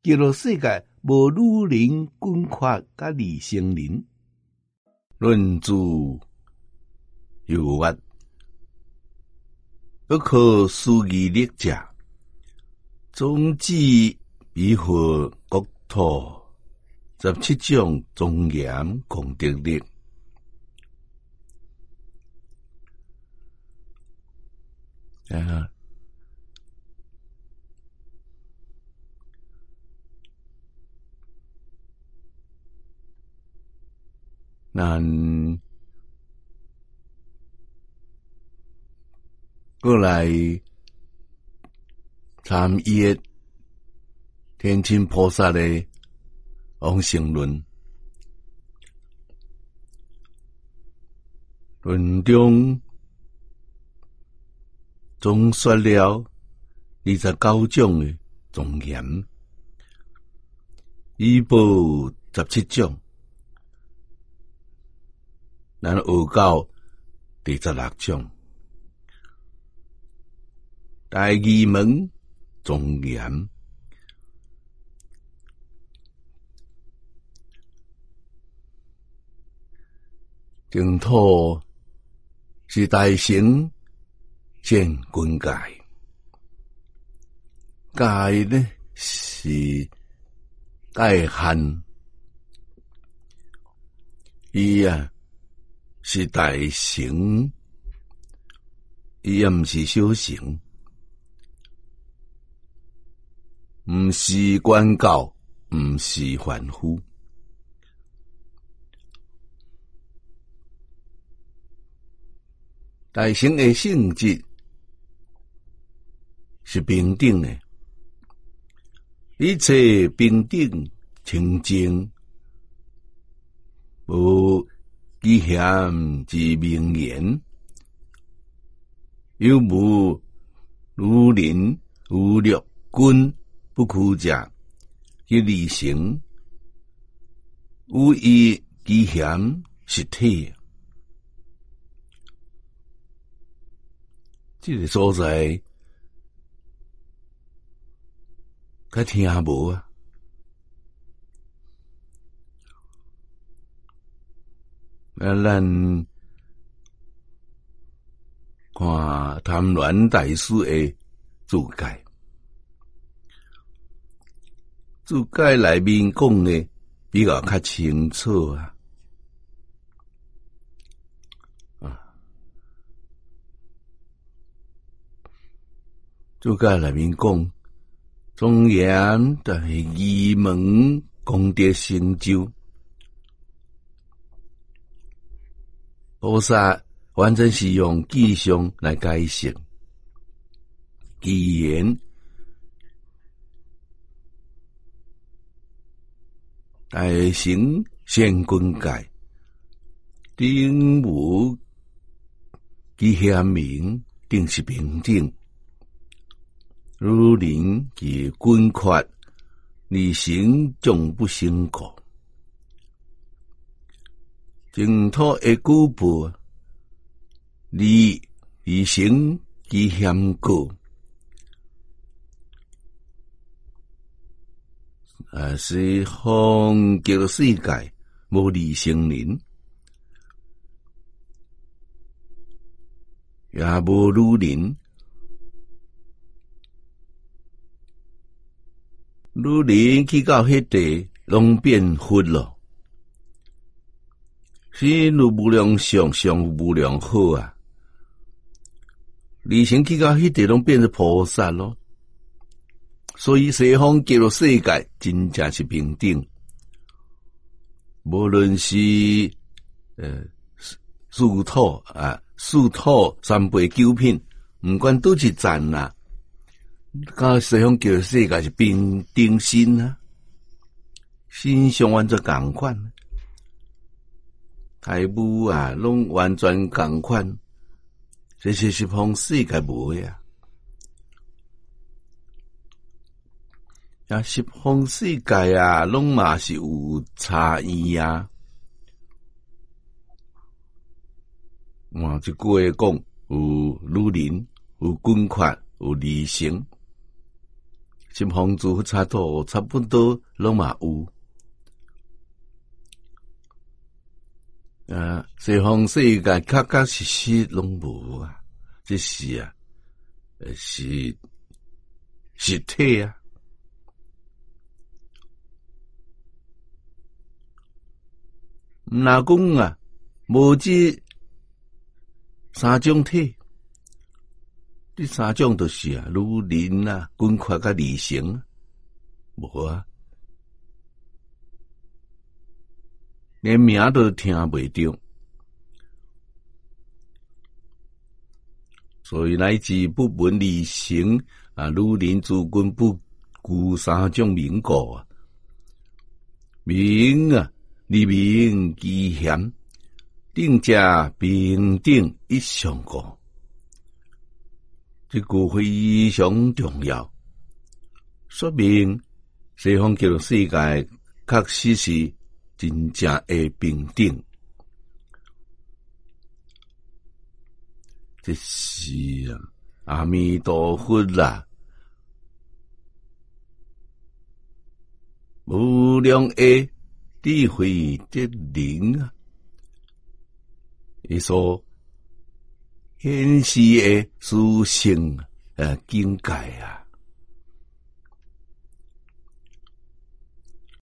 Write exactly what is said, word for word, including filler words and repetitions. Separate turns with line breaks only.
极乐世界无女人、滚阔甲离生人，论自有物，不可思议力者，总之以和国土十七种庄严功德力。啊，咱过来参阅天亲菩萨的往生论，论中总说了二十九种的庄严，以报十七种，咱学到第十六种。大义门庄严，净土是大乘现君界，界呢是界限，伊啊是大乘，伊也毋是小乘。毋是关教，毋是凡夫。大乘的性质是平等的，一切平等清净，无欺嫌之名言，又无如人无略君。不苦者，去离成，有意欺嫌实体。这个所在，较听无啊。啊，咱看谭鸾大师的注解。注解内面讲呢，比较较清楚啊。啊，注解内面讲，庄严就是义门功德成就，菩萨完全是用迹象来解释，语言。大乘现君界，顶无其嫌名，定是平等。如人其君阔，离成终不成果。净土的古部，离离成其嫌果。啊，是方极乐世界无离成人，也无女人，女人去到迄地，拢变佛了。是如无量相，相无量好啊！离成去到迄地，拢变成菩萨咯。所以西方极乐世界真正是平等，无论是呃四土啊、四土三辈九品，毋管都是赞啦。甲西方极乐世界是平等心啊，心相完全共款，财务啊，拢完全共款，这是西方世界无的啊。啊，十方世界啊，拢嘛是有差异啊。哇，这句话讲有女人，有君阔，有离成， 新房子差多差不多拢嘛有。啊，西方世界确确实实拢无啊，这是啊，是实体啊。若讲啊，无这三种体，这三种就是啊，如人啊、滚快甲理性，无啊，连名都听袂着。所以乃至不闻理性啊，如人主君不顾三种名故啊，名啊。利民积贤，定价平等一相顾，这句非常重要，说明西方叫做世界确实是真正的平等。这是啊，阿弥陀佛啦，无量的智慧的灵啊，伊所显示的殊胜呃境界啊，